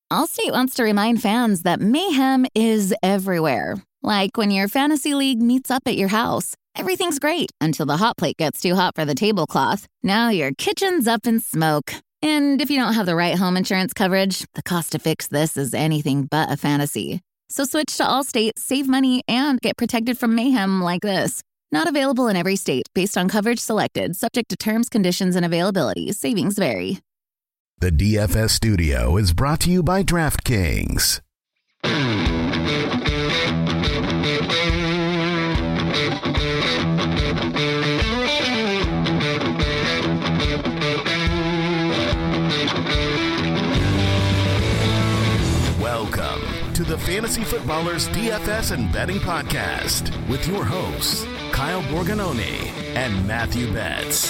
Allstate wants to remind fans that mayhem is everywhere. Like when your fantasy league meets up at your house. Everything's great until the hot plate gets too hot for the tablecloth. Now your kitchen's up in smoke. And if you don't have the right home insurance coverage, the cost to fix this is anything but a fantasy. So switch to Allstate, save money, and get protected from mayhem like this. Not available in every state based on coverage selected, subject to terms, conditions, and availability. Savings vary. The DFS studio is brought to you by DraftKings. Welcome to the Fantasy Footballers DFS and Betting Podcast with your hosts, Kyle Borgononi and Matthew Betts.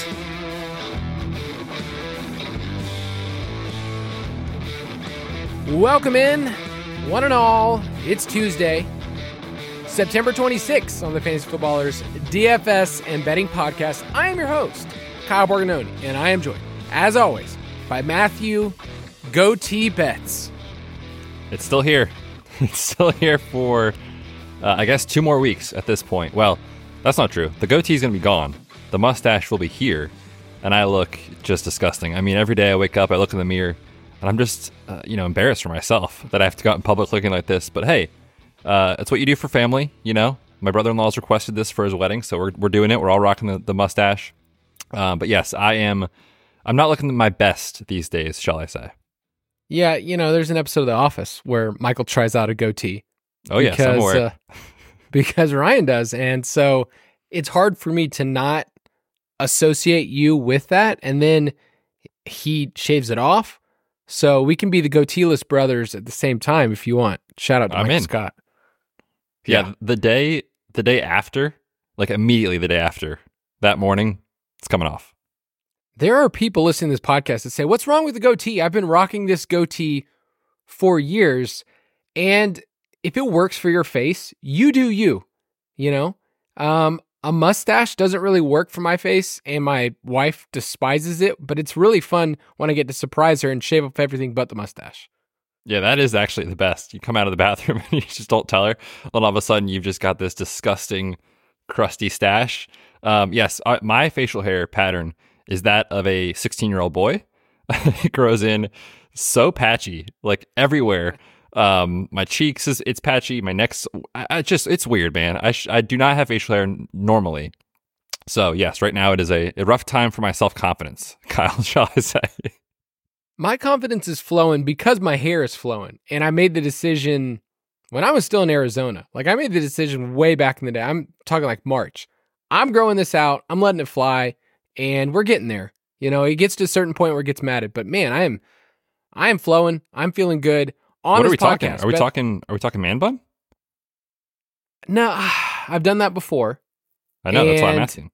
Welcome in, one and all. It's Tuesday, September 26th on the Fantasy Footballers DFS and Betting Podcast. I am your host, Kyle Borgononi, and I am joined, as always, by Matthew Goatee Betts. It's still here. It's still here for, I guess, 2 more weeks at this point. Well, that's not true. The goatee is going to be gone. The mustache will be here, and I look just disgusting. I mean, every day I wake up, I look in the mirror, and I'm just, embarrassed for myself that I have to go out in public looking like this. But hey, it's what you do for family, you know. My brother-in-law's requested this for his wedding, so we're doing it. We're all rocking the mustache. But yes, I'm not looking my best these days, shall I say. Yeah, there's an episode of The Office where Michael tries out a goatee. Oh, yes, I'm aware. Because Ryan does. And so it's hard for me to not associate you with that. And then he shaves it off. So we can be the goateeless brothers at the same time if you want. Shout out to Michael Scott. Yeah, the day after, like immediately the day after, that morning, it's coming off. There are people listening to this podcast that say, what's wrong with the goatee? I've been rocking this goatee for years. And if it works for your face, you do you, A mustache doesn't really work for my face, and my wife despises it, but it's really fun when I get to surprise her and shave off everything but the mustache. Yeah, that is actually the best. You come out of the bathroom and you just don't tell her, and all of a sudden you've just got this disgusting, crusty stash. Yes, my facial hair pattern is that of a 16-year-old boy. It grows in so patchy, like everywhere. My cheeks it's patchy. My neck's it's weird, man. I do not have facial hair normally. So yes, right now it is a rough time for my self-confidence, Kyle, shall I say. My confidence is flowing because my hair is flowing. And I made the decision when I was still in Arizona. Like I made the decision way back in the day. I'm talking like March. I'm growing this out. I'm letting it fly and we're getting there. It gets to a certain point where it gets matted, but man, I am flowing. I'm feeling good. What are we talking? Are we talking man bun? No, I've done that before. I know, that's why I'm asking.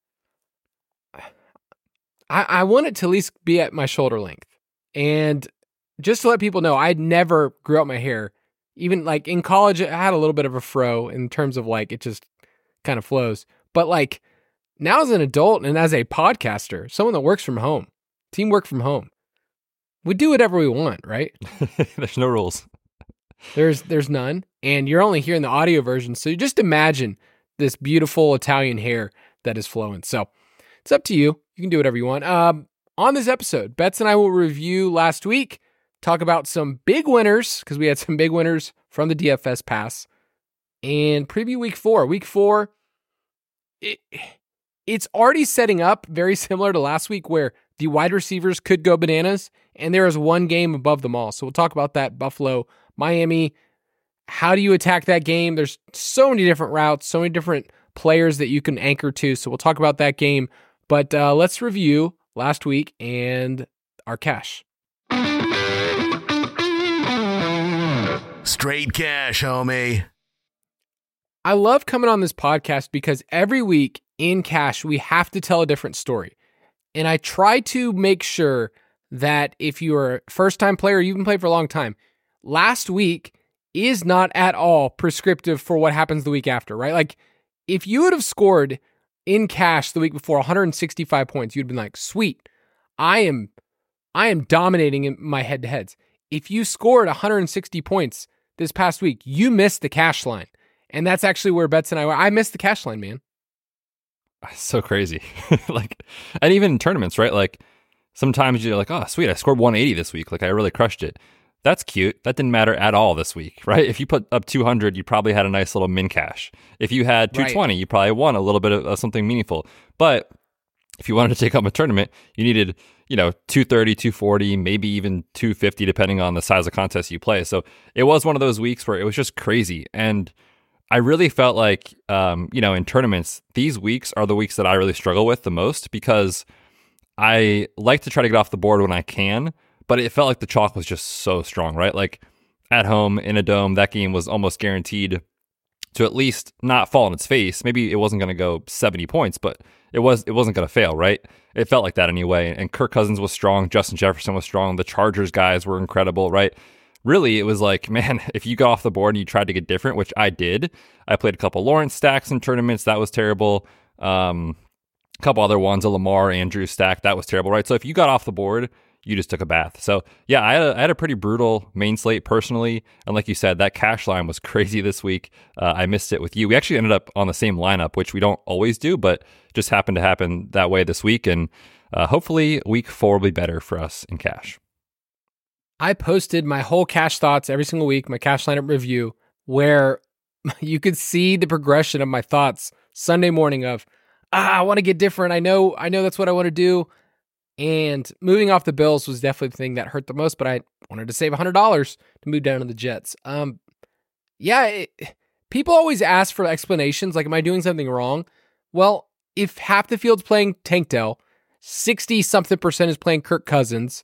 I want it to at least be at my shoulder length. And just to let people know, I never grew out my hair. Even like in college, I had a little bit of a fro in terms of like it just kind of flows. But like now as an adult and as a podcaster, someone that works from home, teamwork from home, we do whatever we want, right? There's no rules. There's none. And you're only hearing the audio version. So you just imagine this beautiful Italian hair that is flowing. So it's up to you. You can do whatever you want. On this episode, Betts and I will review last week, talk about some big winners, because we had some big winners from the DFS Pass, and preview week 4. Week 4, it's already setting up very similar to last week where the wide receivers could go bananas, and there is one game above them all. So we'll talk about that. Buffalo, Miami. How do you attack that game? There's so many different routes, so many different players that you can anchor to. So we'll talk about that game. But let's review last week and our cash. Straight cash, homie. I love coming on this podcast because every week in cash, we have to tell a different story. And I try to make sure that if you're a first-time player, you've been playing for a long time, last week is not at all prescriptive for what happens the week after, right? Like, if you would have scored in cash the week before 165 points, you'd been like, sweet, I am dominating in my head-to-heads. if you scored 160 points this past week, you missed the cash line. And that's actually where Betts and I missed the cash line, man. So crazy. Like, and even in tournaments, right? Like, sometimes you're like, oh, sweet, I scored 180 this week. Like, I really crushed it. That's cute. That didn't matter at all this week, right? If you put up 200, you probably had a nice little min cash. If you had 220, you probably won a little bit of something meaningful. But if you wanted to take home a tournament, you needed, 230, 240, maybe even 250, depending on the size of contest you play. So it was one of those weeks where it was just crazy. And I really felt like, in tournaments, these weeks are the weeks that I really struggle with the most because I like to try to get off the board when I can, but it felt like the chalk was just so strong, right? Like at home in a dome, that game was almost guaranteed to at least not fall on its face. Maybe it wasn't going to go 70 points, but it wasn't going to fail, right? It felt like that anyway. And Kirk Cousins was strong. Justin Jefferson was strong. The Chargers guys were incredible, right? Really, it was like, man, if you got off the board and you tried to get different, which I did. I played a couple Lawrence stacks in tournaments. That was terrible. A couple other ones, a Lamar Andrews stack. That was terrible, right? So if you got off the board, you just took a bath. So yeah, I had a pretty brutal main slate personally. And like you said, that cash line was crazy this week. I missed it with you. We actually ended up on the same lineup, which we don't always do, but just happened to happen that way this week. And hopefully week 4 will be better for us in cash. I posted my whole cash thoughts every single week, my cash lineup review, where you could see the progression of my thoughts Sunday morning of, I want to get different. I know that's what I want to do. And moving off the Bills was definitely the thing that hurt the most, but I wanted to save $100 to move down to the Jets. People always ask for explanations, like, am I doing something wrong? Well, if half the field's playing Tank Dell, 60-something% is playing Kirk Cousins,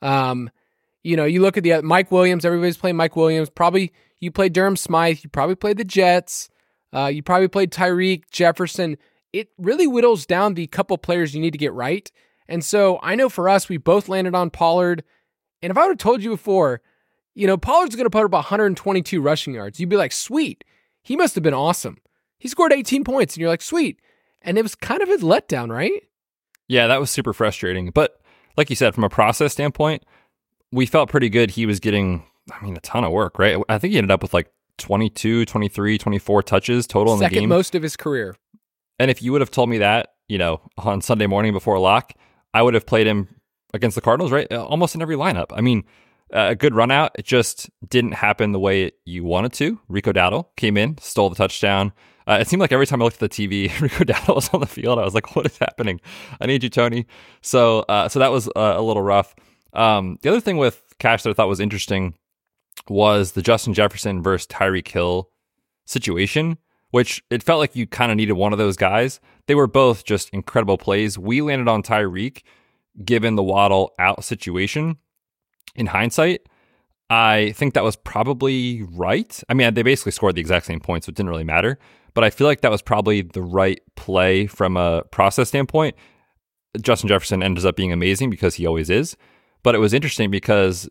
you look at the Mike Williams, everybody's playing Mike Williams. Probably you played Durham Smythe, you probably played the Jets, you probably played Tyreek, Jefferson. It really whittles down the couple players you need to get right. And so I know for us, we both landed on Pollard. And if I would have told you before, Pollard's going to put up 122 rushing yards, you'd be like, sweet. He must have been awesome. He scored 18 points. And you're like, sweet. And it was kind of a letdown, right? Yeah, that was super frustrating. But like you said, from a process standpoint, we felt pretty good. He was getting, a ton of work, right? I think he ended up with like 22, 23, 24 touches total in the game. Second most of his career. And if you would have told me that, on Sunday morning before lock, I would have played him against the Cardinals, right? Almost in every lineup. A good run out. It just didn't happen the way you wanted to. Rico Dowdle came in, stole the touchdown. It seemed like every time I looked at the TV, Rico Dowdle was on the field. I was like, what is happening? I need you, Tony. So that was a little rough. The other thing with cash that I thought was interesting was the Justin Jefferson versus Tyreek Hill situation, which it felt like you kind of needed one of those guys. They were both just incredible plays. We landed on Tyreek, given the Waddle out situation. In hindsight, I think that was probably right. They basically scored the exact same points, so it didn't really matter. But I feel like that was probably the right play from a process standpoint. Justin Jefferson ends up being amazing because he always is. But it was interesting because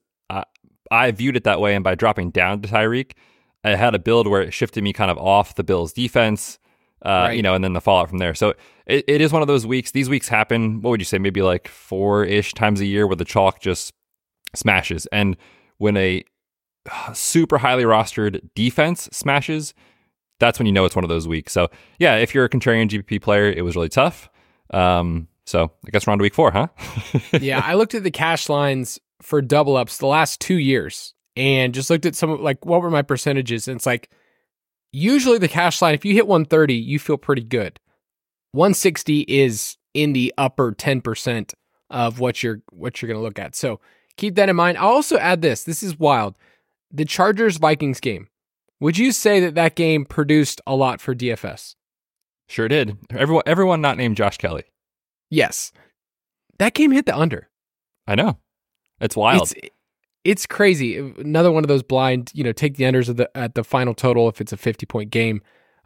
I viewed it that way, and by dropping down to Tyreek, I had a build where it shifted me kind of off the Bills' defense. Right. And then the fallout from there. So it is one of those weeks. These weeks happen, what would you say, maybe like 4-ish times a year where the chalk just smashes. And when a super highly rostered defense smashes, that's when you know it's one of those weeks. So yeah, if you're a contrarian GPP player, it was really tough. So I guess we're on to week 4, huh? Yeah, I looked at the cash lines for double ups the last 2 years and just looked at some, like, what were my percentages? And it's like, usually the cash line, if you hit 130, you feel pretty good. 160 is in the upper 10% of what you're going to look at. So keep that in mind. I'll also add this. This is wild. The Chargers-Vikings game. Would you say that game produced a lot for DFS? Sure did. Everyone not named Josh Kelly. Yes. That game hit the under. I know. It's wild. It's crazy. Another one of those blind, take the unders at the final total if it's a 50-point game.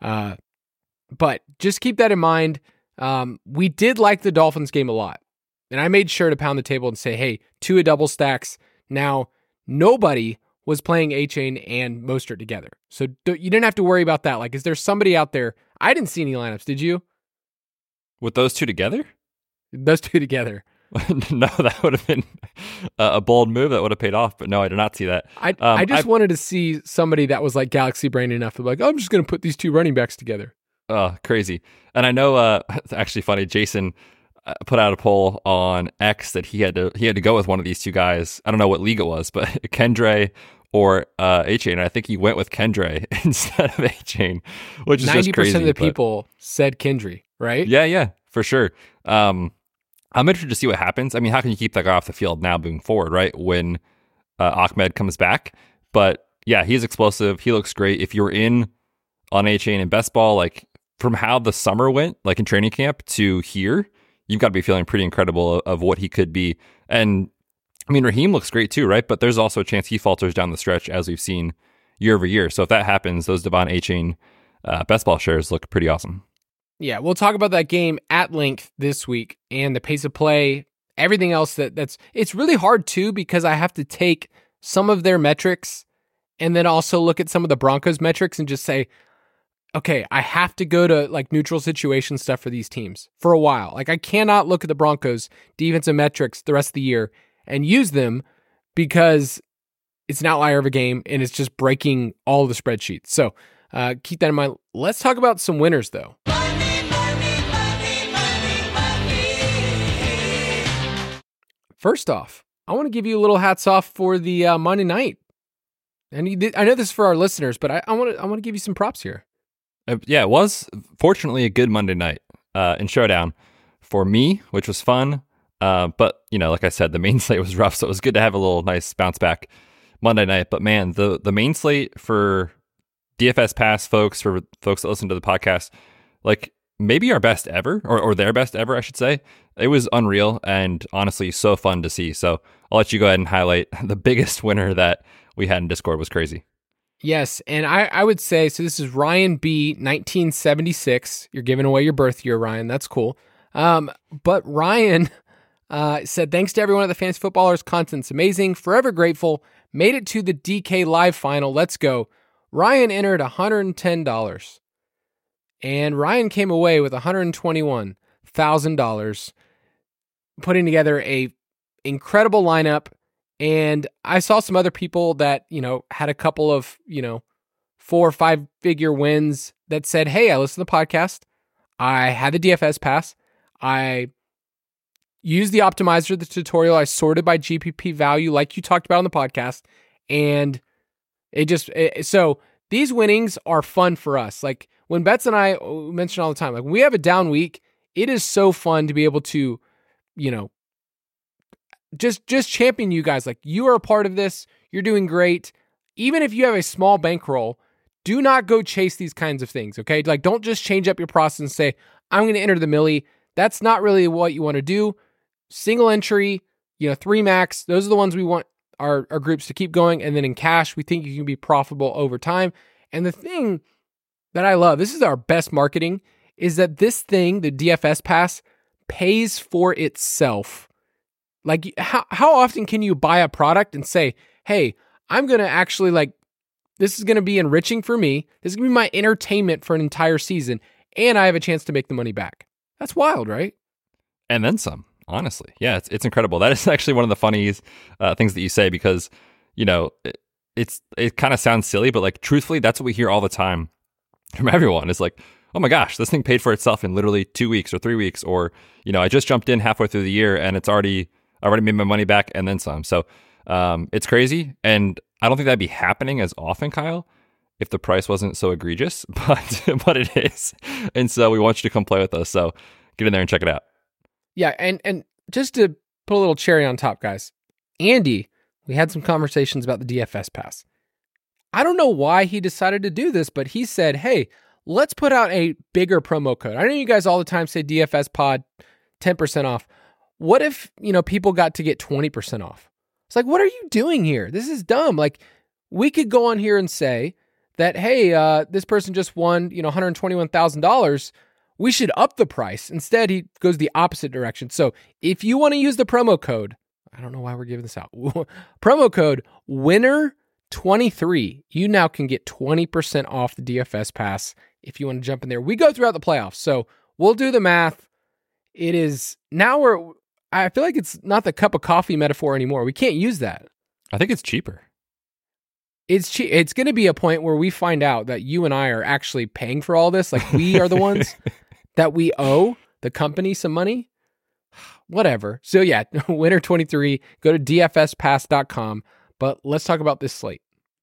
But just keep that in mind. We did like the Dolphins game a lot. And I made sure to pound the table and say, hey, 2 double stacks. Now, nobody was playing A-Chain and Mostert together. So you didn't have to worry about that. Like, is there somebody out there? I didn't see any lineups. Did you? With those two together? Those two together. No, that would have been a bold move that would have paid off, but no, I did not see that. I just wanted to see somebody that was like galaxy brain enough to be like, oh, I'm just going to put these two running backs together. Oh, crazy. And I know it's actually funny. Jason put out a poll on X that he had to go with one of these two guys. I don't know what league it was, but Kendre or Achane. And I think he went with Kendre instead of Achane, which is just crazy. 90% of the people said Kendre, right? Yeah, for sure. I'm interested to see what happens. I mean, how can you keep that guy off the field now moving forward, right? When Ahmed comes back. But yeah, he's explosive. He looks great. If you're in on Achane and best ball, like from how the summer went, like in training camp to here, you've got to be feeling pretty incredible of what he could be. And I mean, Raheem looks great too, right? But there's also a chance he falters down the stretch as we've seen year over year. So if that happens, those Devon Achane best ball shares look pretty awesome. Yeah, we'll talk about that game at length this week and the pace of play, everything else that's it's really hard too because I have to take some of their metrics and then also look at some of the Broncos metrics and just say, okay, I have to go to like neutral situation stuff for these teams for a while. Like I cannot look at the Broncos defensive metrics the rest of the year and use them because it's an outlier of a game and it's just breaking all the spreadsheets. So keep that in mind. Let's talk about some winners though. First off, I want to give you a little hats off for the Monday night. And I know this is for our listeners, but I want to give you some props here. Yeah, it was fortunately a good Monday night in Showdown for me, which was fun. But, you know, like I said, the main slate was rough, so it was good to have a little nice bounce back Monday night. But man, the main slate for DFS Pass folks, for folks that listen to the podcast, like maybe our best ever, or their best ever, I should say. It was unreal and honestly so fun to see. So I'll let you go ahead and highlight the biggest winner that we had in Discord. Was crazy. Yes, and I would say, so this is Ryan B, 1976. You're giving away your birth year, Ryan. That's cool. But Ryan said, thanks to everyone at the Fantasy Footballers. Content's amazing. Forever grateful. Made it to the DK Live final. Let's go. Ryan entered $110. And Ryan came away with $121,000, putting together a incredible lineup. And I saw some other people that, you know, had a couple of, you know, 4 or 5 figure wins that said, hey, I listened to the podcast. I had the DFS pass. I used the optimizer, the tutorial. I sorted by GPP value like you talked about on the podcast. And so these winnings are fun for us. Like when Betts and I mention all the time, like when we have a down week, it is so fun to be able to, you know, just champion you guys. Like you are a part of this. You're doing great. Even if you have a small bankroll, do not go chase these kinds of things. Okay. Like don't just change up your process and say, I'm going to enter the milli. That's not really what you want to do. Single entry, you know, 3 max. Those are the ones we want our groups to keep going. And then in cash, we think you can be profitable over time. And the thing that I love, this is our best marketing, is that this thing, the DFS pass, pays for itself. Like how often can you buy a product and say, hey, I'm going to actually like, this is going to be enriching for me. This is going to be my entertainment for an entire season. And I have a chance to make the money back. That's wild, right? And then some, honestly. Yeah, it's incredible. That is actually one of the funniest things that you say because, you know, it kind of sounds silly, but like truthfully, that's what we hear all the time from everyone. It's like, oh my gosh, this thing paid for itself in literally 2 weeks or 3 weeks. Or, you know, I just jumped in halfway through the year and I already made my money back and then some. So it's crazy. And I don't think that'd be happening as often, Kyle, if the price wasn't so egregious, but it is. And so we want you to come play with us. So get in there and check it out. Yeah. And just to put a little cherry on top, guys, Andy, we had some conversations about the DFS pass. I don't know why he decided to do this, but he said, hey, let's put out a bigger promo code. I know you guys all the time say DFS pod 10% off. What if, you know, people got to get 20% off? It's like, what are you doing here? This is dumb. Like we could go on here and say that, hey, this person just won, you know, $121,000. We should up the price. Instead, he goes the opposite direction. So if you want to use the promo code, I don't know why we're giving this out. Promo code WINNER23. You now can get 20% off the DFS pass if you want to jump in there. We go throughout the playoffs. So we'll do the math. It is now I feel like it's not the cup of coffee metaphor anymore. We can't use that. I think it's cheaper. It's cheap. It's going to be a point where we find out that you and I are actually paying for all this. Like we are the ones that we owe the company some money. Whatever. So yeah, winter 23, go to dfspass.com. But let's talk about this slate.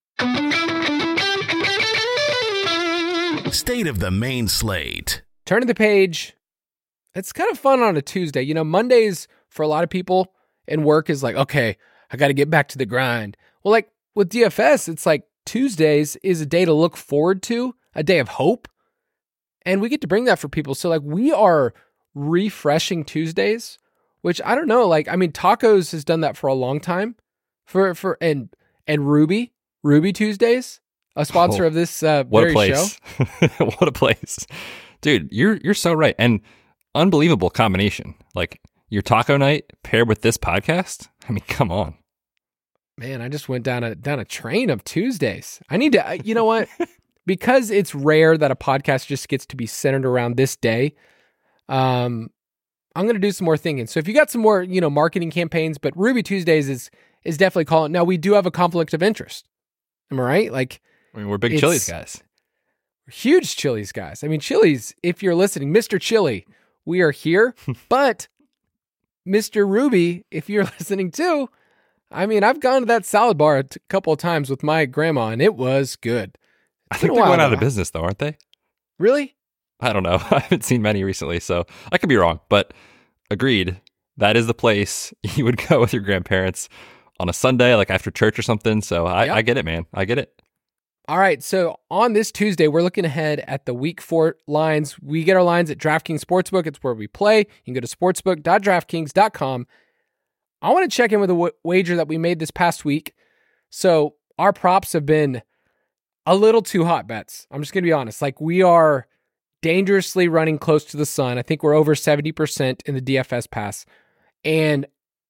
State of the main slate. Turning the page. It's kind of fun on a Tuesday. You know, Mondays for a lot of people in work is like, okay, I got to get back to the grind. Well, like with DFS, it's like Tuesdays is a day to look forward to, a day of hope. And we get to bring that for people. So like we are refreshing Tuesdays, which I don't know. Like, I mean, Tacos has done that for a long time and Ruby Tuesdays, a sponsor of this what very a place. show. What a place. Dude, you're so right. And unbelievable combination. Like your taco night paired with this podcast. I mean, come on. Man, I just went down a train of Tuesdays. I need to, you know what? Because it's rare that a podcast just gets to be centered around this day. I'm going to do some more thinking. So if you got some more, marketing campaigns, but Ruby Tuesdays is definitely calling. Now we do have a conflict of interest. Am I right? Like, I mean, we're big Chili's guys. We're huge Chili's guys. I mean, Chili's, if you're listening, Mr. Chili, we are here. But Mr. Ruby, if you're listening too, I mean, I've gone to that salad bar a couple of times with my grandma, and it was good. I think they're going out of business, though, aren't they? Really? I don't know. I haven't seen many recently, so I could be wrong. But agreed, that is the place you would go with your grandparents on a Sunday, like after church or something. So I get it, man. I get it. All right. So on this Tuesday, we're looking ahead at the week 4 lines. We get our lines at DraftKings Sportsbook. It's where we play. You can go to sportsbook.draftkings.com. I want to check in with a wager that we made this past week. So our props have been a little too hot bets. I'm just going to be honest. Like we are dangerously running close to the sun. I think we're over 70% in the DFS pass. And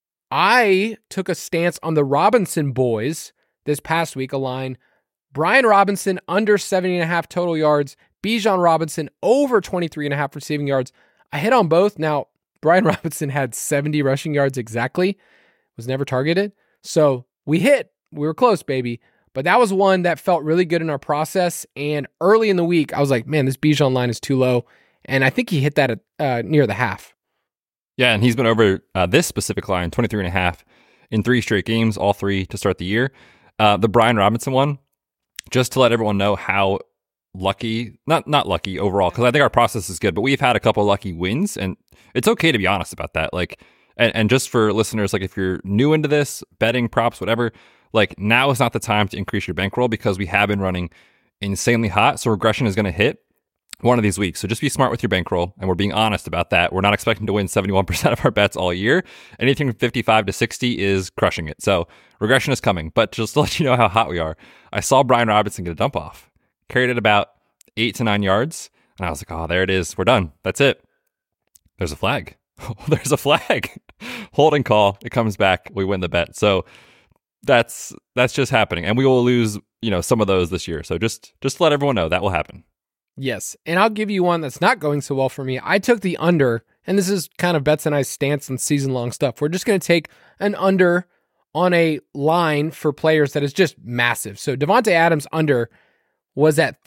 I took a stance on the Robinson boys this past week, a line. Brian Robinson under 70.5 total yards. Bijan Robinson over 23.5 receiving yards. I hit on both. Now, Brian Robinson had 70 rushing yards exactly. Was never targeted. So we hit. We were close, baby. But that was one that felt really good in our process. And early in the week, I was like, man, this Bijan line is too low. And I think he hit that at near the half. Yeah, and he's been over this specific line, 23.5 in 3 straight games, all 3 to start the year. The Brian Robinson one, just to let everyone know how lucky, not lucky overall, because I think our process is good, but we've had a couple of lucky wins, and it's okay to be honest about that. Like, and just for listeners, like if you're new into this, betting, props, whatever, like now is not the time to increase your bankroll because we have been running insanely hot. So regression is going to hit one of these weeks. So just be smart with your bankroll, and we're being honest about that. We're not expecting to win 71% of our bets all year. Anything from 55 to 60 is crushing it. So regression is coming. But just to let you know how hot we are, I saw Brian Robinson get a dump off, carried it about 8 to 9 yards, and I was like, oh, there it is. We're done. That's it. There's a flag. There's a flag. Holding call. It comes back. We win the bet. So that's just happening, and we will lose, some of those this year. So just to let everyone know that will happen. Yes, and I'll give you one that's not going so well for me. I took the under, and this is kind of Betts and I's stance on season-long stuff. We're just going to take an under on a line for players that is just massive. So Davante Adams under was at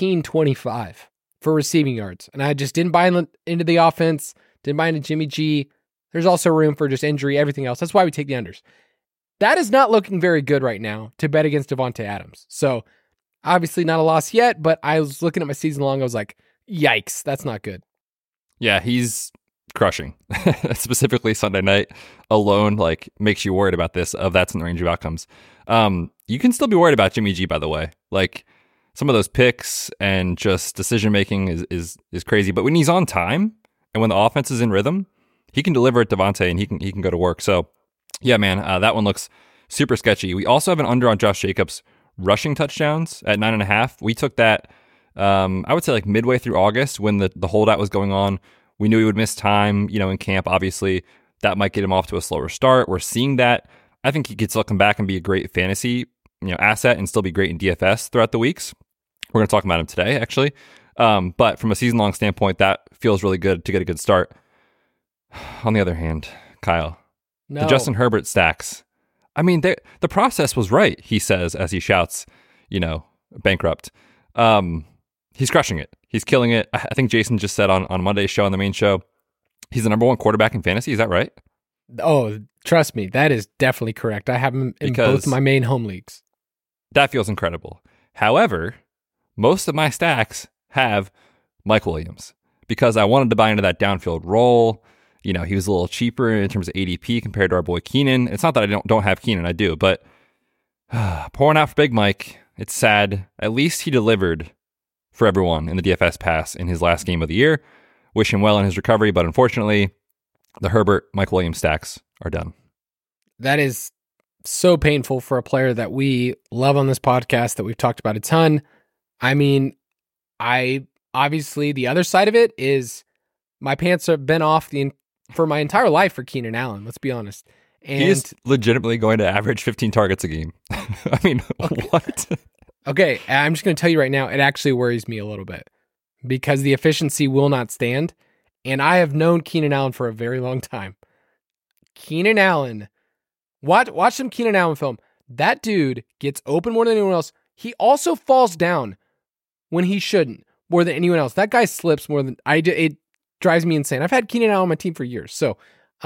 13.25 for receiving yards, and I just didn't buy into the offense, didn't buy into Jimmy G. There's also room for just injury, everything else. That's why we take the unders. That is not looking very good right now to bet against Davante Adams. So obviously not a loss yet, but I was looking at my season long. I was like, yikes, that's not good. Yeah, he's crushing. Specifically Sunday night alone, like makes you worried about this, that's in the range of outcomes. You can still be worried about Jimmy G, by the way. Like some of those picks and just decision making is crazy. But when he's on time and when the offense is in rhythm, he can deliver at Davante and he can go to work. So yeah, man, that one looks super sketchy. We also have an under on Josh Jacobs rushing touchdowns at 9.5. We took that, I would say like midway through August when the holdout was going on. We knew he would miss time, in camp. Obviously, that might get him off to a slower start. We're seeing that. I think he could still come back and be a great fantasy, asset and still be great in DFS throughout the weeks. We're going to talk about him today, actually. But from a season-long standpoint, that feels really good to get a good start. On the other hand, Kyle. No. The Justin Herbert stacks. I mean, the process was right, he says as he shouts, bankrupt. He's crushing it. He's killing it. I think Jason just said on Monday's show, on the main show, he's the number one quarterback in fantasy. Is that right? Oh, trust me, that is definitely correct. I have him in both my main home leagues. That feels incredible. However, most of my stacks have Mike Williams because I wanted to buy into that downfield role. He was a little cheaper in terms of ADP compared to our boy Keenan. It's not that I don't have Keenan, I do, but pouring out for Big Mike, it's sad. At least he delivered for everyone in the DFS pass in his last game of the year. Wish him well in his recovery, but unfortunately, the Herbert, Mike Williams stacks are done. That is so painful for a player that we love on this podcast, that we've talked about a ton. I mean, obviously the other side of it is my pants have been off for my entire life for Keenan Allen, let's be honest. And he is legitimately going to average 15 targets a game. I mean, okay. What? Okay, I'm just going to tell you right now, it actually worries me a little bit because the efficiency will not stand. And I have known Keenan Allen for a very long time. Keenan Allen, watch some Keenan Allen film. That dude gets open more than anyone else. He also falls down when he shouldn't more than anyone else. That guy slips more than it drives me insane. I've had Keenan Allen on my team for years. So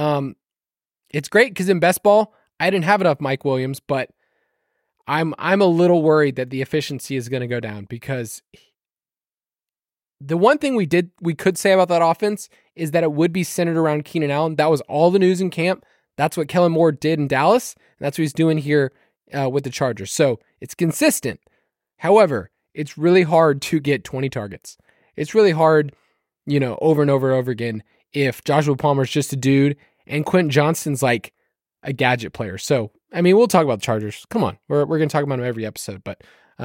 it's great because in best ball, I didn't have enough Mike Williams, but I'm a little worried that the efficiency is going to go down because the one thing we could say about that offense is that it would be centered around Keenan Allen. That was all the news in camp. That's what Kellen Moore did in Dallas, and that's what he's doing here with the Chargers. So it's consistent. However, it's really hard to get 20 targets. It's really hard, over and over and over again if Joshua Palmer's just a dude and Quentin Johnston's like a gadget player. So, I mean, we'll talk about the Chargers. Come on. We're going to talk about them every episode, but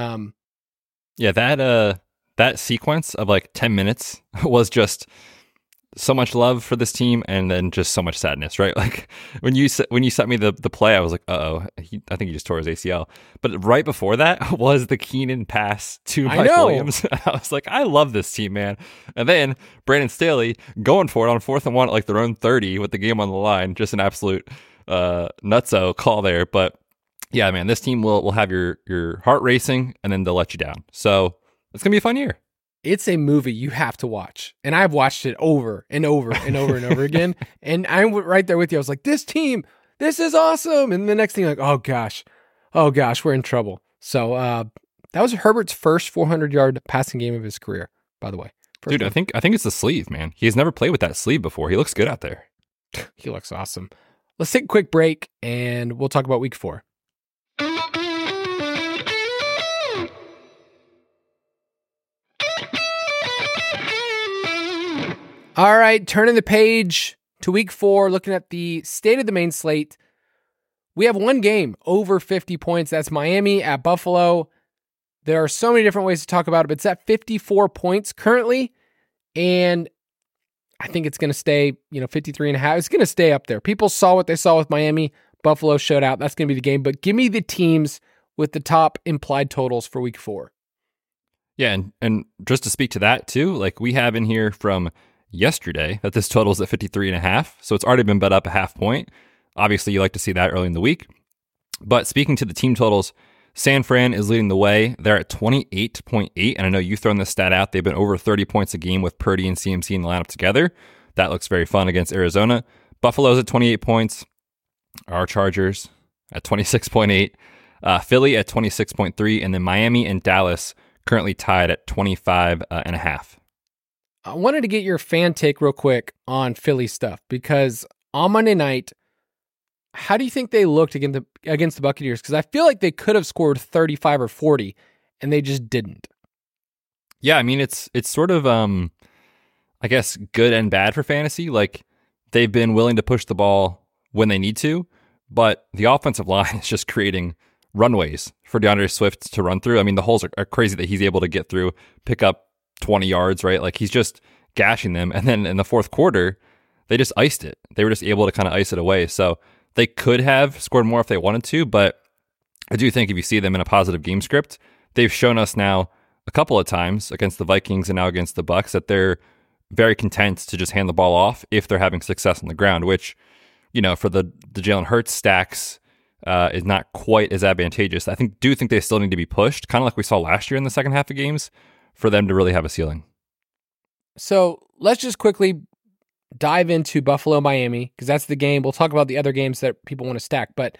yeah, that sequence of like 10 minutes was just so much love for this team and then just so much sadness, right? Like when you sent me the play, I was like, I think he just tore his ACL. But right before that was the Keenan pass to Mike Williams. I was like, I love this team, man. And then Brandon Staley going for it on 4th and 1 at like their own 30 with the game on the line. Just an absolute nutso call there. But yeah, man, this team will have your heart racing and then they'll let you down. So it's going to be a fun year. It's a movie you have to watch. And I've watched it over and over and over and over again. And I'm right there with you. I was like, this team, this is awesome. And the next thing, like, oh gosh, we're in trouble. So that was Herbert's first 400-yard passing game of his career, by the way. Dude, I think it's the sleeve, man. He's never played with that sleeve before. He looks good out there. He looks awesome. Let's take a quick break and we'll talk about week 4. All right, turning the page to week 4, looking at the state of the main slate. We have one game over 50 points. That's Miami at Buffalo. There are so many different ways to talk about it, but it's at 54 points currently. And I think it's going to stay, 53.5. It's going to stay up there. People saw what they saw with Miami. Buffalo showed out. That's going to be the game. But give me the teams with the top implied totals for week 4. Yeah, and just to speak to that too, like we have in here from yesterday that this total is at 53.5. So it's already been bet up a half point. Obviously, you like to see that early in the week. But speaking to the team totals, San Fran is leading the way. They're at 28.8. And I know you've thrown this stat out. They've been over 30 points a game with Purdy and CMC in the lineup together. That looks very fun against Arizona. Buffalo's at 28 points. Our Chargers at 26.8. Philly at 26.3. And then Miami and Dallas currently tied at 25.5. I wanted to get your fan take real quick on Philly stuff because on Monday night, how do you think they looked against the Buccaneers? Because I feel like they could have scored 35 or 40 and they just didn't. Yeah, I mean, it's sort of, I guess, good and bad for fantasy. Like they've been willing to push the ball when they need to, but the offensive line is just creating runways for DeAndre Swift to run through. I mean, the holes are crazy that he's able to get through, pick up 20 yards, right? Like he's just gashing them. And then in the fourth quarter, they just iced it. They were just able to kind of ice it away. So they could have scored more if they wanted to, but I do think if you see them in a positive game script, they've shown us now a couple of times against the Vikings and now against the Bucs that they're very content to just hand the ball off if they're having success on the ground, which for the Jalen Hurts stacks is not quite as advantageous. I do think they still need to be pushed, kind of like we saw last year in the second half of games, for them to really have a ceiling. So let's just quickly dive into Buffalo, Miami, because that's the game. We'll talk about the other games that people want to stack, but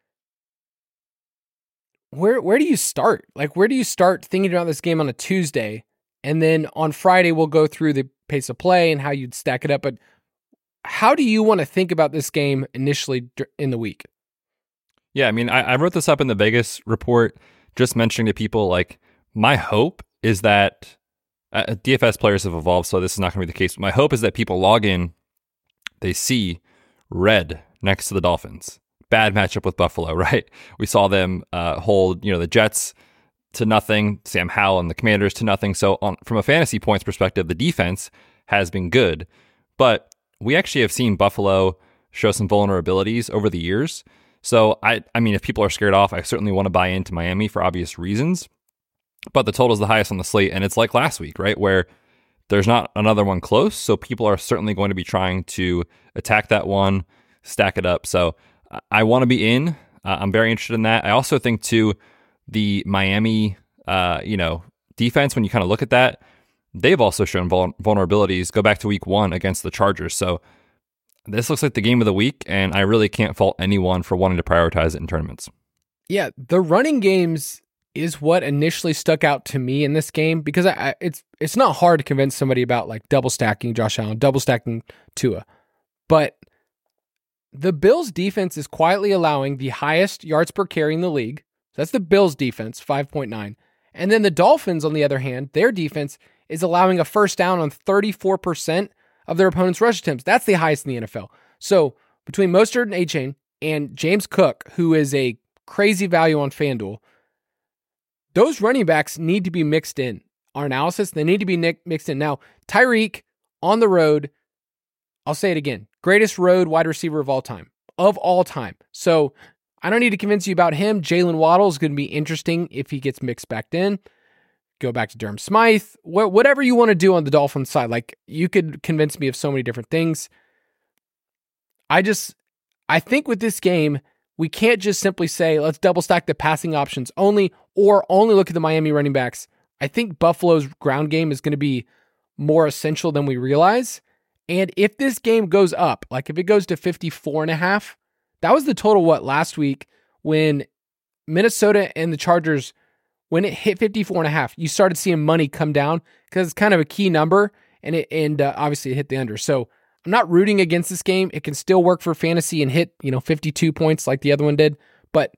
where do you start? Like, where do you start thinking about this game on a Tuesday? And then on Friday, we'll go through the pace of play and how you'd stack it up. But how do you want to think about this game initially in the week? Yeah, I mean, I wrote this up in the Vegas report, just mentioning to people, like, my hope is that DFS players have evolved, so this is not going to be the case. But my hope is that people log in, they see red next to the Dolphins. Bad matchup with Buffalo, right? We saw them hold, the Jets to nothing, Sam Howell and the Commanders to nothing. So from a fantasy points perspective, the defense has been good. But we actually have seen Buffalo show some vulnerabilities over the years. So, I mean, if people are scared off, I certainly want to buy into Miami for obvious reasons. But the total is the highest on the slate, and it's like last week, right, where there's not another one close. So people are certainly going to be trying to attack that one, stack it up. So I want to be in. I'm very interested in that. I also think, too, the Miami, defense, when you kind of look at that, they've also shown vulnerabilities. Go back to week 1 against the Chargers. So this looks like the game of the week, and I really can't fault anyone for wanting to prioritize it in tournaments. Yeah, the running games is what initially stuck out to me in this game, because it's not hard to convince somebody about like double stacking Josh Allen, double stacking Tua. But the Bills defense is quietly allowing the highest yards per carry in the league. So that's the Bills defense, 5.9. And then the Dolphins, on the other hand, their defense is allowing a first down on 34% of their opponent's rush attempts. That's the highest in the NFL. So between Mostert and Achane and James Cook, who is a crazy value on FanDuel, those running backs need to be mixed in. Our analysis, they need to be mixed in. Now, Tyreek on the road, I'll say it again, greatest road wide receiver of all time. So I don't need to convince you about him. Jalen Waddle is going to be interesting if he gets mixed back in. Go back to Durham Smythe, whatever you want to do on the Dolphins side. Like, you could convince me of so many different things. I think with this game, we can't just simply say, let's double stack the passing options only, or only look at the Miami running backs. I think Buffalo's ground game is going to be more essential than we realize. And if this game goes up, like if it goes to 54.5, that was the total, last week when Minnesota and the Chargers, when it hit 54.5, you started seeing money come down because it's kind of a key number, and obviously it hit the under. So I'm not rooting against this game. It can still work for fantasy and hit 52 points like the other one did, but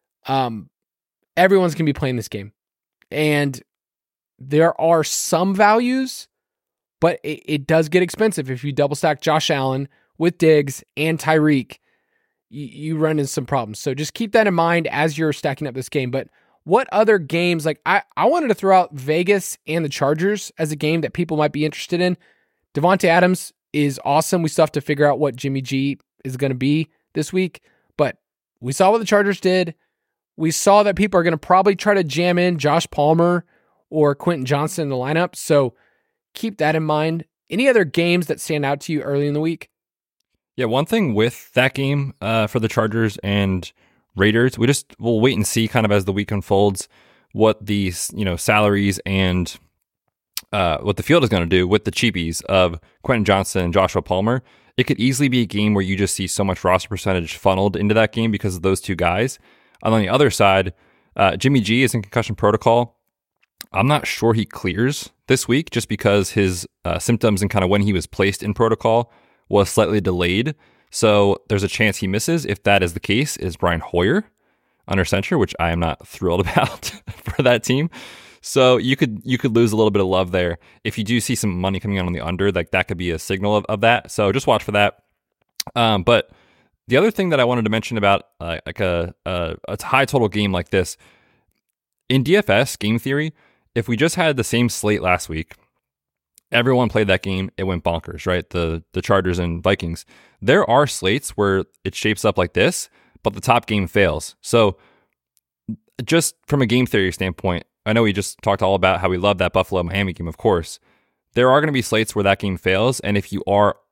everyone's going to be playing this game. And there are some values, but it does get expensive. If you double stack Josh Allen with Diggs and Tyreek, you run into some problems. So just keep that in mind as you're stacking up this game. But what other games, like I wanted to throw out Vegas and the Chargers as a game that people might be interested in. Devontae Adams is awesome. We still have to figure out what Jimmy G is going to be this week, but we saw what the Chargers did. We saw that people are going to probably try to jam in Josh Palmer or Quentin Johnson in the lineup. So keep that in mind. Any other games that stand out to you early in the week? Yeah, one thing with that game for the Chargers and Raiders, we'll wait and see kind of as the week unfolds what these salaries and what the field is going to do with the cheapies of Quentin Johnson and Joshua Palmer. It could easily be a game where you just see so much roster percentage funneled into that game because of those two guys. And on the other side, Jimmy G is in concussion protocol. I'm not sure he clears this week just because his symptoms and kind of when he was placed in protocol was slightly delayed. So there's a chance he misses. If that is the case, is Brian Hoyer under center, which I am not thrilled about for that team. So you could lose a little bit of love there. If you do see some money coming in on the under, like that could be a signal of that. So just watch for that. But the other thing that I wanted to mention about like a high total game like this, in DFS game theory, if we just had the same slate last week, everyone played that game, it went bonkers, right? The Chargers and Vikings. There are slates where it shapes up like this, but the top game fails. So just from a game theory standpoint, I know we just talked all about how we love that Buffalo-Miami game, of course. There are going to be slates where that game fails, and if you are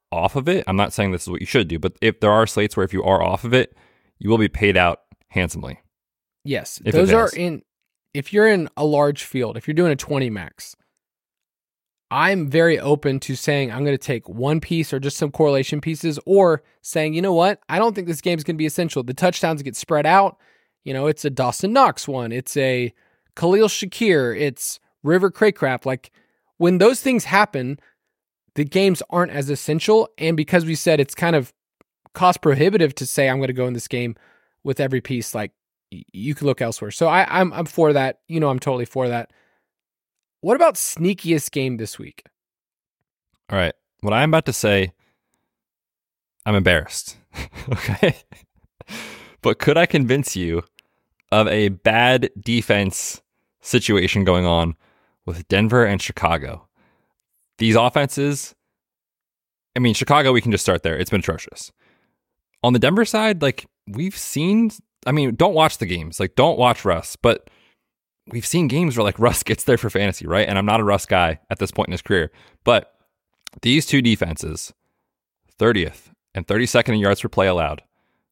off of it, I'm not saying this is what you should do, but if there are slates where if you are off of it, you will be paid out handsomely. Yes, those are in. If you're in a large field, if you're doing a 20 max, I'm very open to saying I'm going to take one piece or just some correlation pieces, or saying, you know what, I don't think this game's going to be essential. The touchdowns get spread out. You know, it's a Dawson Knox one. It's a Khalil Shakir. It's River Craycraft. Like, when those things happen, the games aren't as essential. And because we said it's kind of cost prohibitive to say I'm going to go in this game with every piece, like, you can look elsewhere. So I'm for that. You know, I'm totally for that. What about sneakiest game this week? All right. What I'm about to say, I'm embarrassed. Okay. But could I convince you of a bad defense situation going on with Denver and Chicago? These offenses, I mean, Chicago, we can just start there. It's been atrocious. On the Denver side, like, we've seen, I mean, don't watch the games. Like, don't watch Russ. But we've seen games where, like, Russ gets there for fantasy, right? And I'm not a Russ guy at this point in his career. But these two defenses, 30th and 32nd in yards per play allowed.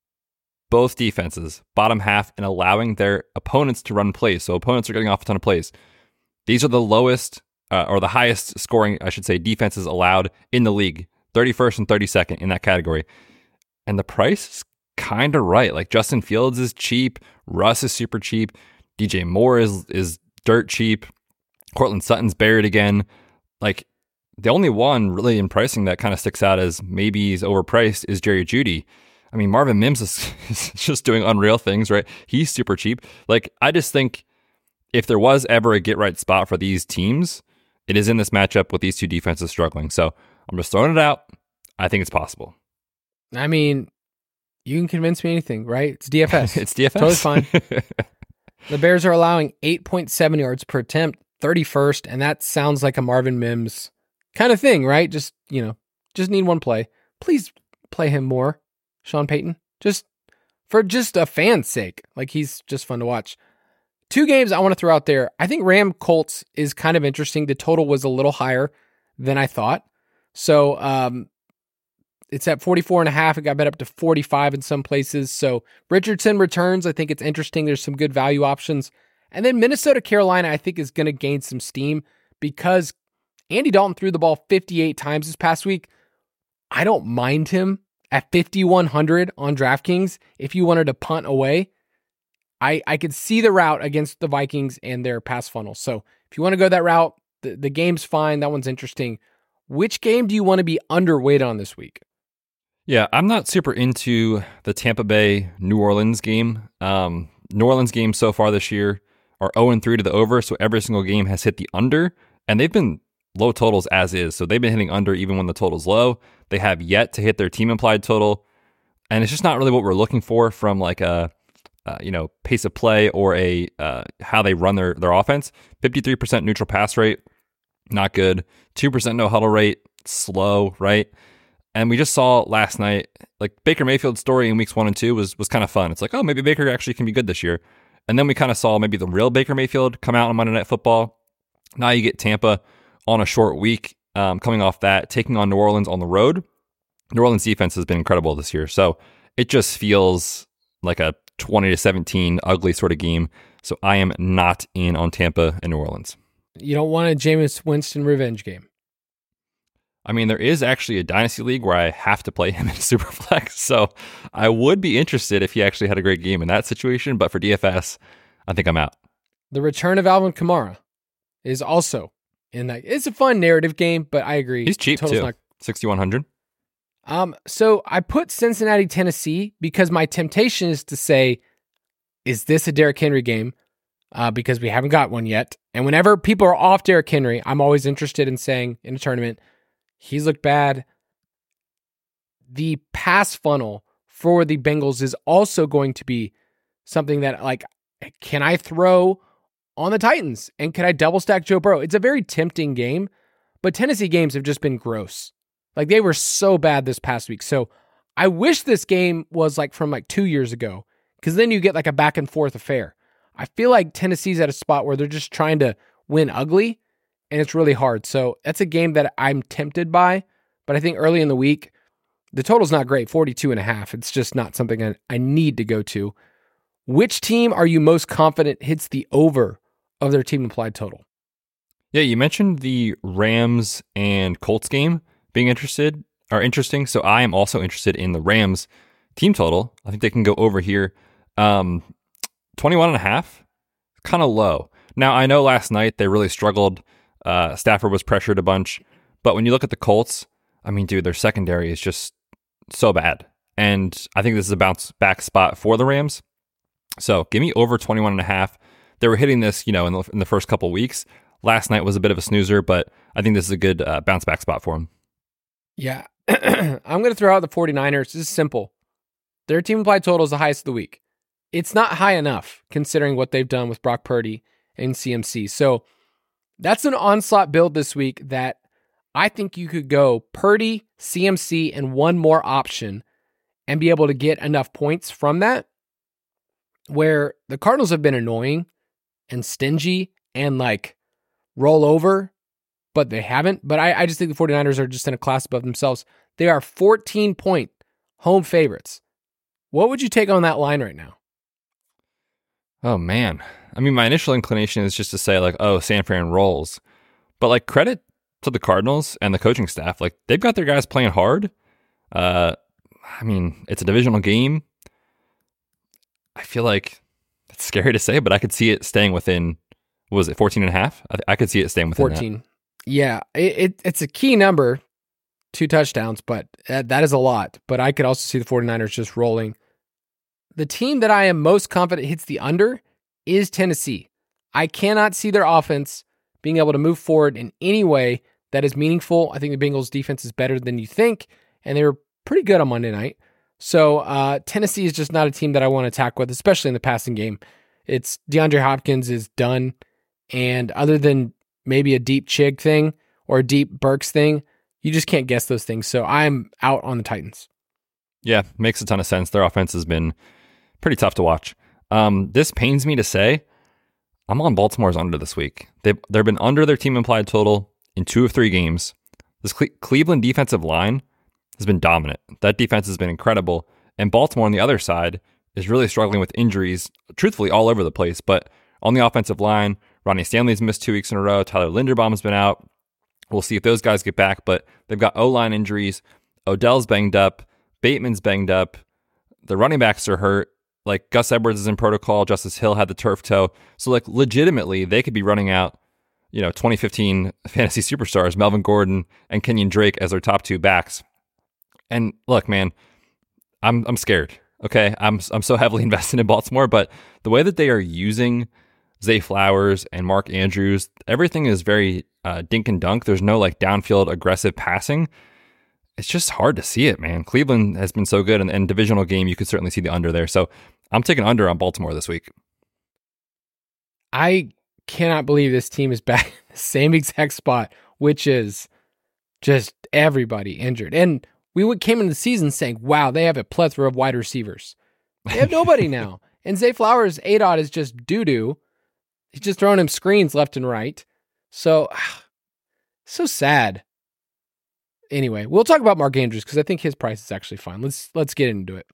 Both defenses, bottom half in allowing their opponents to run plays. So opponents are getting off a ton of plays. These are the lowest, or the highest scoring, I should say, defenses allowed in the league. 31st and 32nd in that category. And the price is kind of right. Like, Justin Fields is cheap. Russ is super cheap. DJ Moore is dirt cheap. Cortland Sutton's buried again. Like, the only one really in pricing that kind of sticks out as maybe he's overpriced is Jerry Jeudy. I mean, Marvin Mims is just doing unreal things, right? He's super cheap. Like, I just think if there was ever a get-right spot for these teams, it is in this matchup with these two defenses struggling. So I'm just throwing it out. I think it's possible. I mean, you can convince me anything, right? It's DFS. It's DFS. Totally fine. The Bears are allowing 8.7 yards per attempt, 31st, and that sounds like a Marvin Mims kind of thing, right? Just, you know, just need one play. Please play him more, Sean Payton. Just for just a fan's sake. Like, he's just fun to watch. Two games I want to throw out there. I think Ram Colts is kind of interesting. The total was a little higher than I thought. So, it's at 44.5. It got bet up to 45 in some places. So Richardson returns. I think it's interesting. There's some good value options. And then Minnesota, Carolina, I think is going to gain some steam because Andy Dalton threw the ball 58 times this past week. I don't mind him at 5,100 on DraftKings. If you wanted to punt away, I could see the route against the Vikings and their pass funnel. So if you want to go that route, the game's fine. That one's interesting. Which game do you want to be underweight on this week? Yeah, I'm not super into the Tampa Bay New Orleans game. New Orleans games so far this year are 0-3 to the over, so every single game has hit the under, and they've been low totals as is. So they've been hitting under even when the total's low. They have yet to hit their team implied total, and it's just not really what we're looking for from like a pace of play or a how they run their offense. 53% neutral pass rate, not good. 2% no huddle rate, slow, right? And we just saw last night, like, Baker Mayfield's story in weeks 1 and 2 was kind of fun. It's like, oh, maybe Baker actually can be good this year. And then we kind of saw maybe the real Baker Mayfield come out on Monday Night Football. Now you get Tampa on a short week, coming off that, taking on New Orleans on the road. New Orleans defense has been incredible this year. So it just feels like a 20-17 ugly sort of game. So I am not in on Tampa and New Orleans. You don't want a Jameis Winston revenge game. I mean, there is actually a dynasty league where I have to play him in Superflex, so I would be interested if he actually had a great game in that situation, but for DFS, I think I'm out. The return of Alvin Kamara is also in that. It's a fun narrative game, but I agree. He's cheap too, 6,100. So I put Cincinnati, Tennessee, because my temptation is to say, is this a Derrick Henry game? Because we haven't got one yet. And whenever people are off Derrick Henry, I'm always interested in saying in a tournament, he's looked bad. The pass funnel for the Bengals is also going to be something that, like, can I throw on the Titans? And can I double stack Joe Burrow? It's a very tempting game, but Tennessee games have just been gross. Like, they were so bad this past week. So I wish this game was like from like 2 years ago, because then you get like a back and forth affair. I feel like Tennessee's at a spot where they're just trying to win ugly, and it's really hard. So that's a game that I'm tempted by, but I think early in the week, the total's not great, 42.5. It's just not something I need to go to. Which team are you most confident hits the over of their team implied total? Yeah, you mentioned the Rams and Colts game being interesting. So I am also interested in the Rams team total. I think they can go over here. 21.5, kind of low. Now, I know last night they really struggled. Stafford was pressured a bunch. But when you look at the Colts, I mean, dude, their secondary is just so bad. And I think this is a bounce back spot for the Rams. So give me over 21.5. They were hitting this, in the first couple weeks. Last night was a bit of a snoozer, but I think this is a good bounce back spot for them. Yeah. I'm going to throw out the 49ers. This is simple. Their team implied total is the highest of the week. It's not high enough considering what they've done with Brock Purdy and CMC. So that's an onslaught build this week that I think you could go Purdy, CMC, and one more option and be able to get enough points from that, where the Cardinals have been annoying and stingy and roll over, but they haven't. But I just think the 49ers are just in a class above themselves. They are 14-point home favorites. What would you take on that line right now? Oh, man. I mean, my initial inclination is just to say, San Fran rolls. But, credit to the Cardinals and the coaching staff. They've got their guys playing hard. I mean, it's a divisional game. I feel like it's scary to say, but I could see it staying within, what was it, 14.5? I could see it staying within 14. That. Yeah, it's a key number, 2 touchdowns, but that is a lot. But I could also see the 49ers just rolling. The team that I am most confident hits the under is Tennessee. I cannot see their offense being able to move forward in any way that is meaningful. I think the Bengals defense is better than you think, and they were pretty good on Monday night. So Tennessee is just not a team that I want to attack with, especially in the passing game. It's DeAndre Hopkins is done, and other than maybe a deep Chig thing or a deep Burks thing, you just can't guess those things. So I'm out on the Titans. Yeah, makes a ton of sense. Their offense has been pretty tough to watch. This pains me to say, I'm on Baltimore's under this week. They've been under their team implied total in 2 of 3 games. This Cleveland defensive line has been dominant. That defense has been incredible. And Baltimore on the other side is really struggling with injuries, truthfully all over the place. But on the offensive line, Ronnie Stanley's missed 2 weeks in a row. Tyler Linderbaum's been out. We'll see if those guys get back. But they've got O-line injuries. Odell's banged up. Bateman's banged up. The running backs are hurt. Gus Edwards is in protocol. Justice Hill had the turf toe. So legitimately, they could be running out 2015 fantasy superstars, Melvin Gordon and Kenyon Drake as their top 2 backs. And look, man, I'm scared. Okay, I'm so heavily invested in Baltimore, but the way that they are using Zay Flowers and Mark Andrews, everything is very dink and dunk. There's no downfield aggressive passing. It's just hard to see it, man. Cleveland has been so good, and divisional game, you could certainly see the under there. So I'm taking under on Baltimore this week. I cannot believe this team is back in the same exact spot, which is just everybody injured. And we came into the season saying, wow, they have a plethora of wide receivers. They have nobody now. And Zay Flowers' ADOT is just doo-doo. He's just throwing him screens left and right. So sad. Anyway, we'll talk about Mark Andrews because I think his price is actually fine. Let's get into it.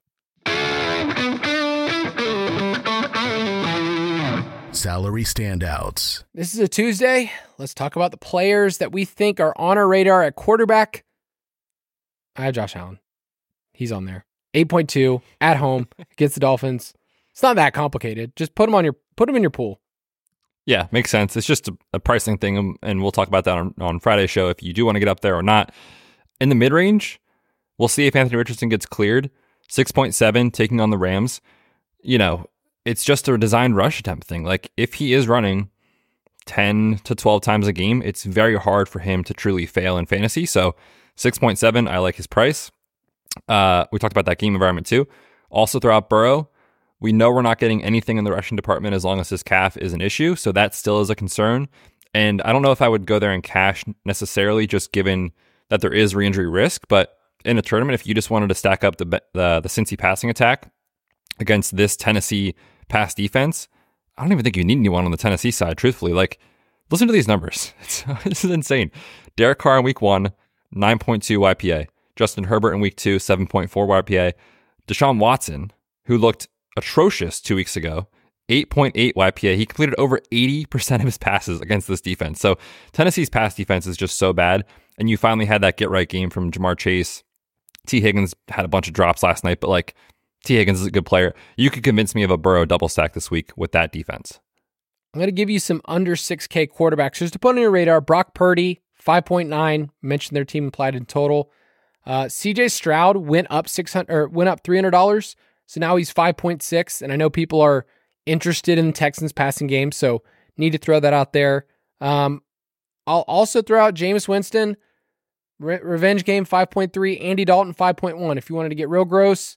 Salary standouts. This is a Tuesday. Let's talk about the players that we think are on our radar at quarterback. I have Josh Allen. He's on there. 8.2 at home against the Dolphins. It's not that complicated. Just put him in your pool. Yeah, makes sense. It's just a pricing thing, and we'll talk about that on Friday's show if you do want to get up there or not. In the mid-range, we'll see if Anthony Richardson gets cleared. 6.7 taking on the Rams. It's just a designed rush attempt thing. If he is running 10 to 12 times a game, it's very hard for him to truly fail in fantasy. So 6.7, I like his price. We talked about that game environment too. Also throw out Burrow. We know we're not getting anything in the rushing department as long as his calf is an issue. So that still is a concern. And I don't know if I would go there in cash necessarily, just given that there is re-injury risk. But in a tournament, if you just wanted to stack up the Cincy passing attack against this Tennessee pass defense, I don't even think you need anyone on the Tennessee side, truthfully. Listen to these numbers. This is insane. Derek Carr in week 1, 9.2 YPA. Justin Herbert in week 2, 7.4 YPA. Deshaun Watson, who looked atrocious 2 weeks ago, 8.8 YPA. He completed over 80% of his passes against this defense. So Tennessee's pass defense is just so bad. And you finally had that get-right game from Jamar Chase. T. Higgins had a bunch of drops last night, but like T. Higgins is a good player. You could convince me of a Burrow double stack this week with that defense. I'm going to give you some under 6K quarterbacks just to put on your radar. Brock Purdy, 5.9. Mentioned their team implied in total. CJ Stroud went up $300. So now he's 5.6. And I know people are interested in the Texans passing game, so need to throw that out there. I'll also throw out Jameis Winston, revenge game 5.3, Andy Dalton 5.1. If you wanted to get real gross,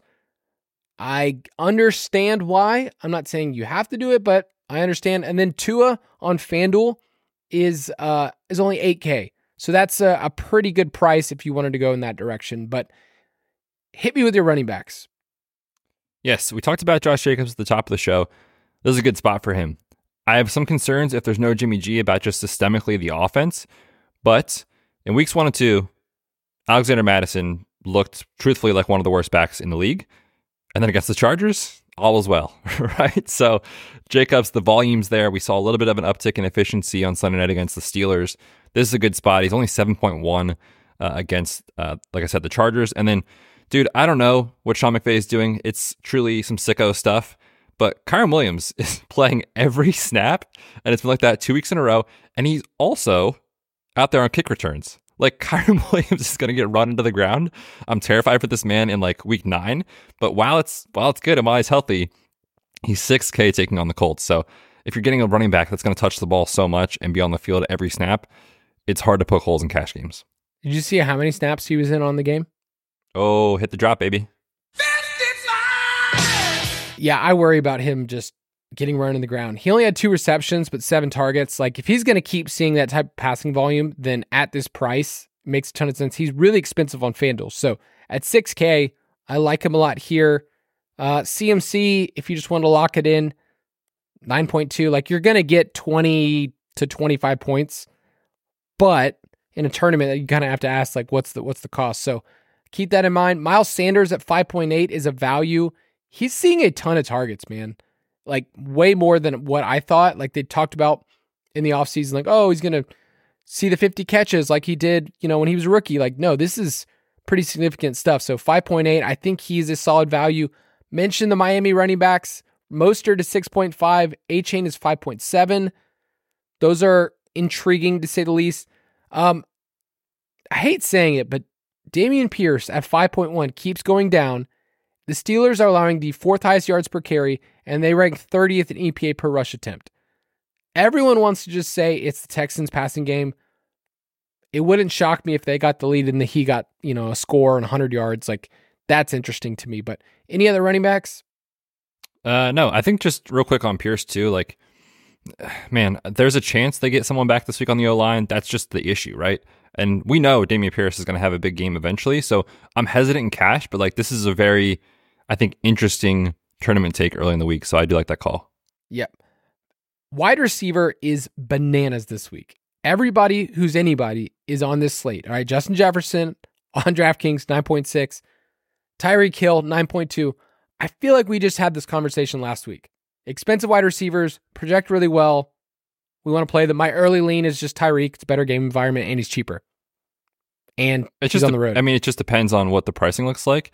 I understand why. I'm not saying you have to do it, but I understand. And then Tua on FanDuel is only 8K. So that's a pretty good price if you wanted to go in that direction. But hit me with your running backs. Yes, we talked about Josh Jacobs at the top of the show. This is a good spot for him. I have some concerns if there's no Jimmy G about just systemically the offense. But in weeks 1 and 2, Alexander Mattison looked truthfully like one of the worst backs in the league. And then against the Chargers, all was well, right? So Jacobs, the volume's there. We saw a little bit of an uptick in efficiency on Sunday night against the Steelers. This is a good spot. He's only 7.1 against, like I said, the Chargers. And then, dude, I don't know what Sean McVay is doing. It's truly some sicko stuff. But Kyren Williams is playing every snap, and it's been like that 2 weeks in a row. And he's also out there on kick returns. Like, Kyren Williams is going to get run into the ground. I'm terrified for this man in like week 9. But while it's good and while he's healthy, he's 6K taking on the Colts. So if you're getting a running back that's going to touch the ball so much and be on the field every snap, it's hard to poke holes in cash games. Did you see how many snaps he was in on the game? Oh, hit the drop, baby. Yeah, I worry about him just getting run in the ground. He only had 2 receptions, but 7 targets. Like, if he's going to keep seeing that type of passing volume, then at this price, it makes a ton of sense. He's really expensive on FanDuel. So at 6K, I like him a lot here. CMC, if you just want to lock it in, 9.2. Like, you're going to get 20 to 25 points. But in a tournament, you kind of have to ask, like, what's the cost? So keep that in mind. Miles Sanders at 5.8 is a value. He's seeing a ton of targets, man. Like, way more than what I thought. Like, they talked about in the offseason, like, oh, he's going to see the 50 catches like he did, when he was a rookie. Like, no, this is pretty significant stuff. So 5.8, I think he's a solid value. Mention the Miami running backs. Mostert is 6.5. A-Chain is 5.7. Those are intriguing, to say the least. I hate saying it, but Dameon Pierce at 5.1 keeps going down. The Steelers are allowing the 4th highest yards per carry, and they rank 30th in EPA per rush attempt. Everyone wants to just say it's the Texans passing game. It wouldn't shock me if they got the lead and he got, a score and 100 yards. Like, that's interesting to me. But any other running backs? No, I think just real quick on Pierce too, like, man, there's a chance they get someone back this week on the O-line. That's just the issue, right? And we know Dameon Pierce is going to have a big game eventually. So I'm hesitant in cash, but like, this is a very, I think, interesting tournament take early in the week. So I do like that call. Yep. Wide receiver is bananas this week. Everybody who's anybody is on this slate. All right. Justin Jefferson on DraftKings, 9.6. Tyreek Hill, 9.2. I feel like we just had this conversation last week. Expensive wide receivers project really well. We want to play them. My early lean is just Tyreek. It's a better game environment and he's cheaper. And he's on the road. I mean, it just depends on what the pricing looks like.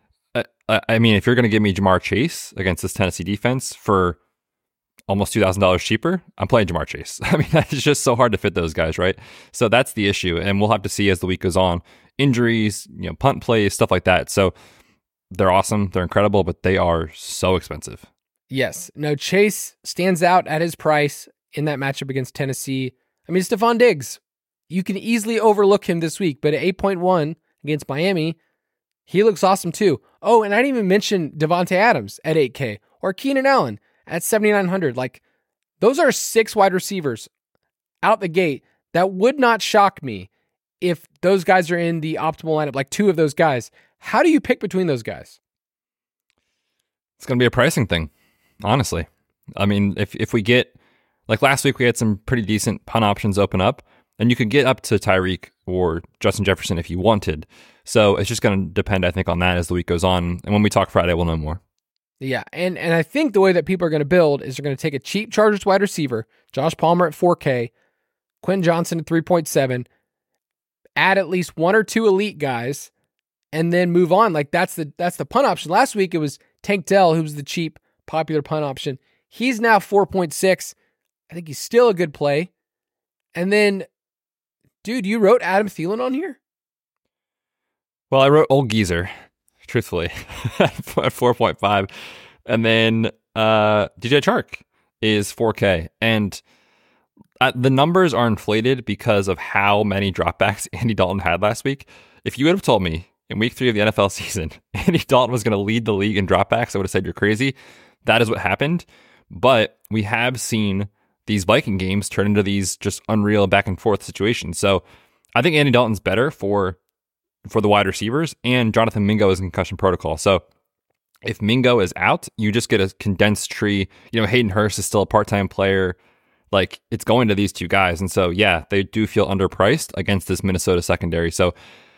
I mean, if you're going to give me Jamar Chase against this Tennessee defense for almost $2,000 cheaper, I'm playing Jamar Chase. I mean, it's just so hard to fit those guys, right? So that's the issue. And we'll have to see as the week goes on. Injuries, punt plays, stuff like that. So they're awesome. They're incredible, but they are so expensive. Yes. No, Chase stands out at his price in that matchup against Tennessee. I mean, Stephon Diggs, you can easily overlook him this week, but at 8.1 against Miami, he looks awesome too. Oh, and I didn't even mention Devontae Adams at 8K or Keenan Allen at 7,900. Like, those are 6 wide receivers out the gate that would not shock me if those guys are in the optimal lineup, like 2 of those guys. How do you pick between those guys? It's going to be a pricing thing, honestly. I mean, if we get, like last week, we had some pretty decent punt options open up. And you could get up to Tyreek or Justin Jefferson if you wanted. So it's just going to depend, I think, on that as the week goes on. And when we talk Friday, we'll know more. Yeah, and I think the way that people are going to build is they're going to take a cheap Chargers wide receiver, Josh Palmer at 4K, Quentin Johnson at 3.7, add at least one or two elite guys, and then move on. Like that's the punt option. Last week it was Tank Dell, who was the cheap, popular punt option. He's now 4.6. I think he's still a good play. And then, dude, you wrote Adam Thielen on here? Well, I wrote Old Geezer, truthfully, at 4.5. And then DJ Chark is 4K. And the numbers are inflated because of how many dropbacks Andy Dalton had last week. If you would have told me in week 3 of the NFL season, Andy Dalton was going to lead the league in dropbacks, I would have said you're crazy. That is what happened. But we have seen these Viking games turn into these just unreal back and forth situations. So I think Andy Dalton's better for the wide receivers, and Jonathan Mingo is in concussion protocol. So if Mingo is out, you just get a condensed tree. Hayden Hurst is still a part-time player. Like, it's going to these two guys. And so, yeah, they do feel underpriced against this Minnesota secondary. So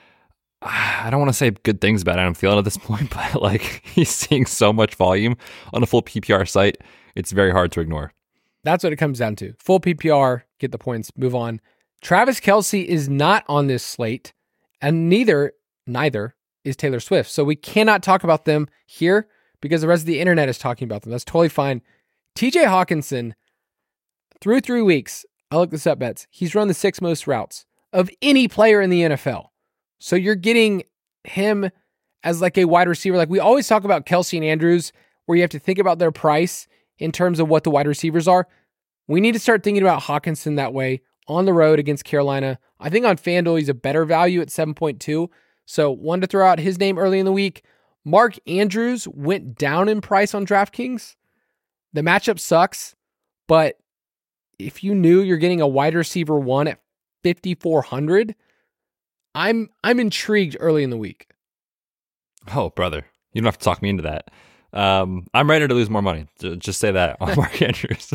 I don't want to say good things about Adam Thielen at this point, but like, he's seeing so much volume on a full PPR site. It's very hard to ignore. That's what it comes down to. Full PPR, get the points, move on. Travis Kelce is not on this slate, and neither is Taylor Swift. So we cannot talk about them here because the rest of the internet is talking about them. That's totally fine. TJ Hawkinson, through 3 weeks, I looked this up, Bets. He's run the 6 most routes of any player in the NFL. So you're getting him as like a wide receiver. Like we always talk about Kelce and Andrews, where you have to think about their price in terms of what the wide receivers are. We need to start thinking about Hawkinson that way on the road against Carolina. I think on FanDuel, he's a better value at 7.2. So wanted to throw out his name early in the week. Mark Andrews went down in price on DraftKings. The matchup sucks, but if you knew you're getting a wide receiver 1 at 5,400, I'm intrigued early in the week. Oh, brother. You don't have to talk me into that. I'm ready to lose more money. Just say that on Mark Andrews.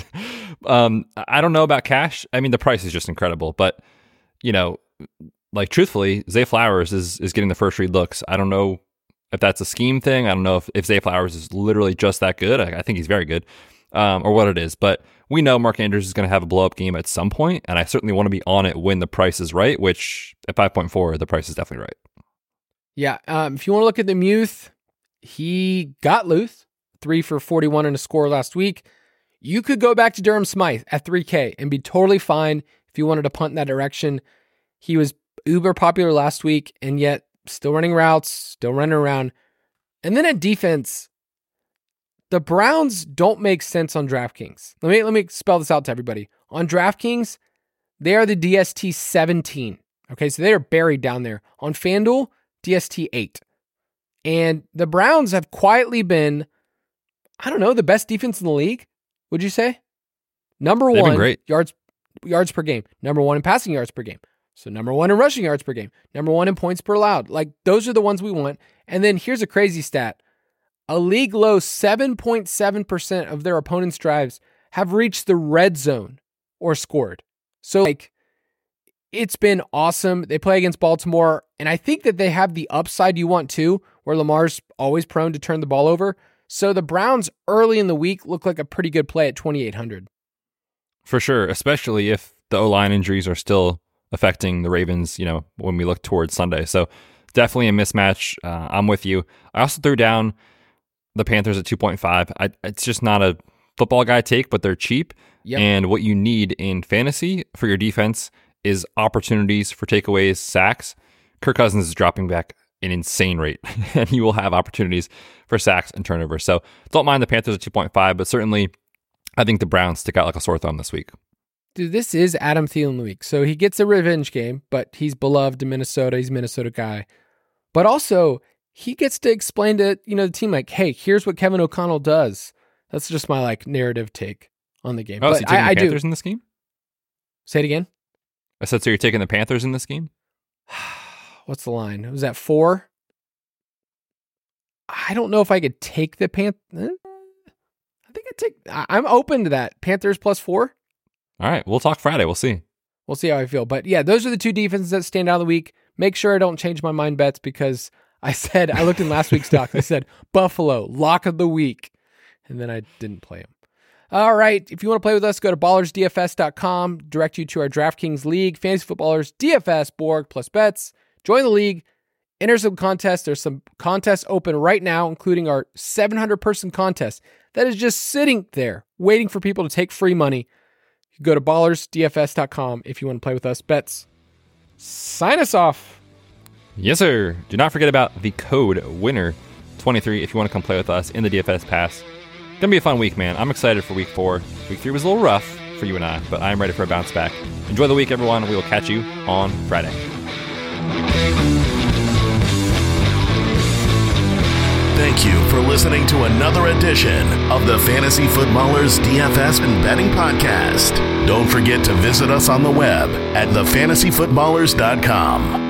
I don't know about cash. I mean, the price is just incredible, but like truthfully, Zay Flowers is getting the first read looks. I don't know if that's a scheme thing. I don't know if Zay Flowers is literally just that good. I think he's very good, or what it is, but we know Mark Andrews is going to have a blow up game at some point, and I certainly want to be on it when the price is right, which at 5.4, the price is definitely right. Yeah. If you want to look at the Muth, he got loose, 3 for 41 and a score last week. You could go back to Durham Smythe at 3K and be totally fine if you wanted to punt in that direction. He was uber popular last week, and yet still running routes, still running around. And then at defense, the Browns don't make sense on DraftKings. Let me spell this out to everybody. On DraftKings, they are the DST 17. Okay, so they are buried down there. On FanDuel, DST 8. And the Browns have quietly been, the best defense in the league, would you say? Number They've one, been great. yards per game. Number 1 in passing yards per game. So number 1 in rushing yards per game. Number 1 in points per allowed. Like, those are the ones we want. And then here's a crazy stat. A league low 7.7% of their opponent's drives have reached the red zone or scored. So, like, it's been awesome. They play against Baltimore, and I think that they have the upside you want too, where Lamar's always prone to turn the ball over. So the Browns early in the week look like a pretty good play at 2,800. For sure, especially if the O-line injuries are still affecting the Ravens, when we look towards Sunday. So definitely a mismatch. I'm with you. I also threw down the Panthers at 2.5. It's just not a football guy take, but they're cheap. Yep. And what you need in fantasy for your defense is opportunities for takeaways, sacks. Kirk Cousins is dropping back an insane rate, and you will have opportunities for sacks and turnovers. So don't mind the Panthers at 2.5, but certainly I think the Browns stick out like a sore thumb this week. Dude, this is Adam Thielen week. So he gets a revenge game, but he's beloved in Minnesota. He's a Minnesota guy. But also, he gets to explain to the team, like, hey, here's what Kevin O'Connell does. That's just my narrative take on the game. Oh, but so you're taking the Panthers in this game? Say it again. I said, so you're taking the Panthers in this game? What's the line? Was that 4? I don't know if I could take the Panthers. I'm open to that. Panthers plus 4. All right, we'll talk Friday. We'll see. We'll see how I feel. But yeah, those are the two defenses that stand out of the week. Make sure I don't change my mind bets because I looked in last week's doc. I said Buffalo, lock of the week. And then I didn't play them. All right. If you want to play with us, go to ballersdfs.com, direct you to our DraftKings League, Fantasy Footballers, DFS, Borg, plus bets. Join the league. Enter some contests. There's some contests open right now, including our 700-person contest that is just sitting there waiting for people to take free money. You can go to ballersdfs.com if you want to play with us. Bets, sign us off. Yes, sir. Do not forget about the code WINNER23 if you want to come play with us in the DFS Pass. Gonna be a fun week, man. I'm excited for week 4. Week 3 was a little rough for you and I, but I'm ready for a bounce back. Enjoy the week, everyone. We will catch you on Friday. Thank you for listening to another edition of the Fantasy Footballers DFS and Betting Podcast. Don't forget to visit us on the web at thefantasyfootballers.com.